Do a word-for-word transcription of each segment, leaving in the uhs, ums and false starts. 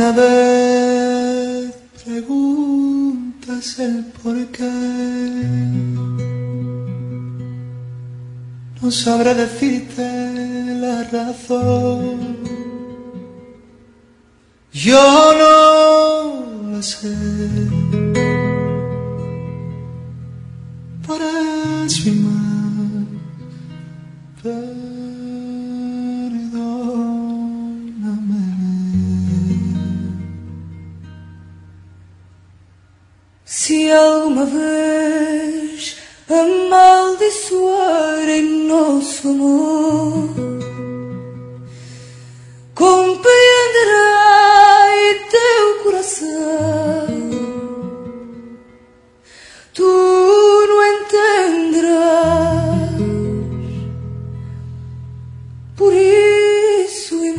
alguna vez preguntas el por qué, no sabré decirte la razón. Yo no lo sé, por eso y más, perdóname. Se alguma vez amaldiçoarem nosso amor, compreenderá em teu coração, tu não entenderás, por isso e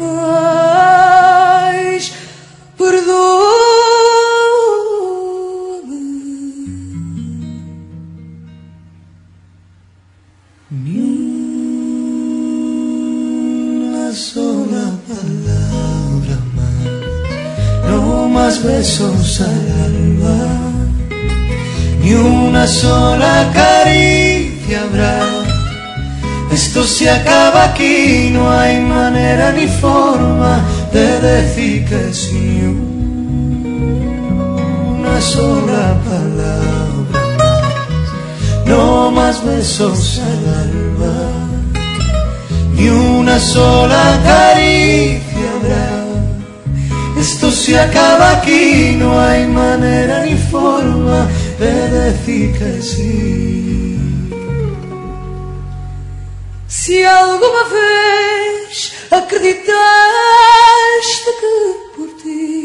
mais, perdoa-me. Ni una sola palabra más, no más besos al alba, ni una sola caricia habrá. Esto se acaba aquí, no hay manera ni forma de decir que sí. Una sola palabra más, no más besos al alba, ni una sola caricia habrá. Esto se acaba aquí, no hay manera ni forma de decir que sí. Se alguma vez acreditaste que por ti,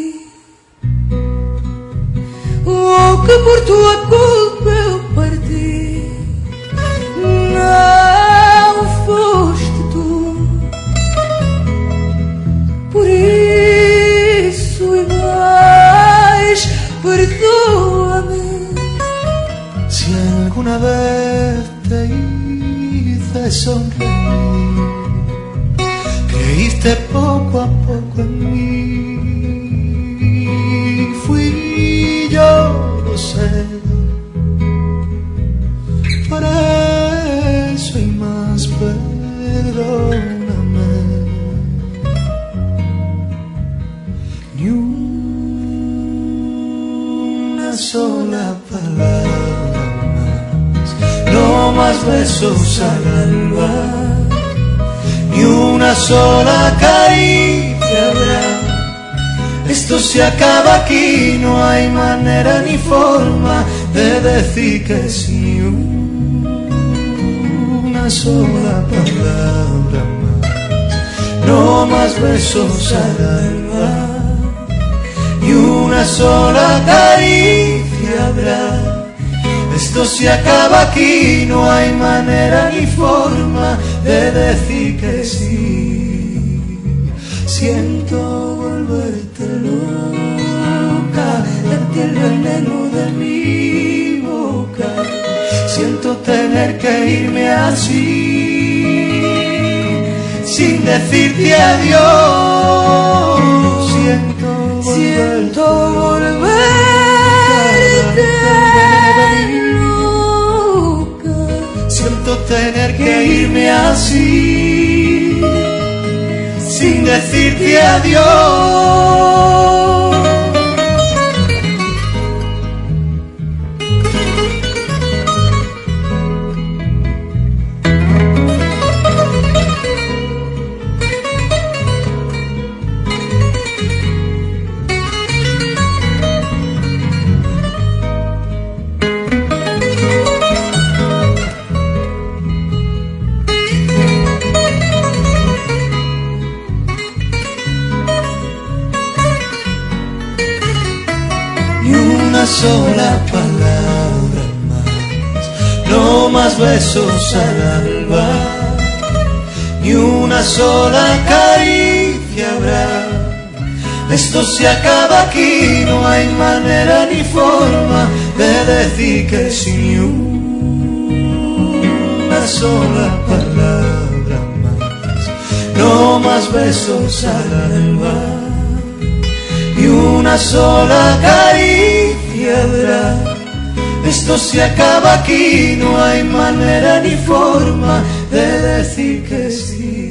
ou que por tua culpa eu parti, não foste tu, por isso e mais, perdoa-me. Si alguna vez te hice sonreír, creíste poco a poco en mí, fui yo, lo sé, por eso y más, perdóname. Ni una sola palabra más, no más besos al alba, ni una sola caricia habrá. Esto se acaba aquí, no hay manera ni forma de decir que sí. Una sola palabra más, no más besos al alba, ni una sola caricia habrá. Esto se acaba aquí, no hay manera ni forma de decir que sí. Siento volverte loca, darte el veneno de mi boca. Siento tener que irme así, sin decirte adiós. Siento volverte, Siento volverte loca, siento tener que irme así, sin decirte adiós. Una sola palabra más, no más besos al alba, ni una sola caricia habrá. Esto se acaba aquí, no hay manera ni forma de decir que sí. Una sola palabra más, no más besos al alba, y una sola caricia habrá. Esto se acaba aquí, no hay manera ni forma de decir que sí.